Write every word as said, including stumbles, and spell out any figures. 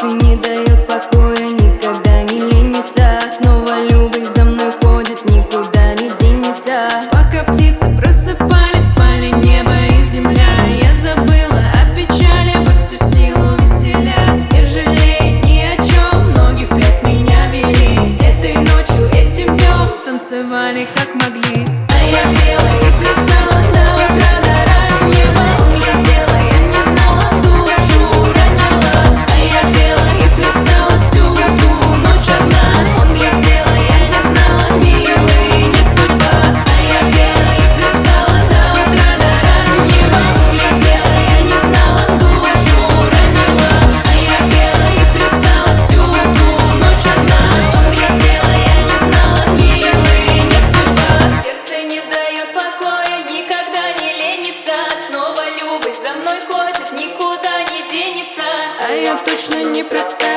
сердце не дает покоя, никогда не ленится. Снова любовь за мной ходит, никуда не денется. Пока птицы просыпались, спали небо и земля, я забыла о печали, во всю силу веселясь. Не жалей ни о чем, ноги в пляс меня вели. Этой ночью, этим днем танцевали как могли. А я пела и плясала до утра, до раннего. Улетела, я не знала, душу ранила. А я пела и плясала всю ту ночь одна. Он глядела, я не знала, милый, не судьба. А я пела и плясала до утра, до раннего. Улетела, я не знала, душу ранила. А я пела и плясала всю ту ночь одна. Он глядела, я не знала, милый, не судьба. Сердце не дает покоя, никогда не ленится. Снова любовь за мной ходит, никуда не денется. А я точно не простая.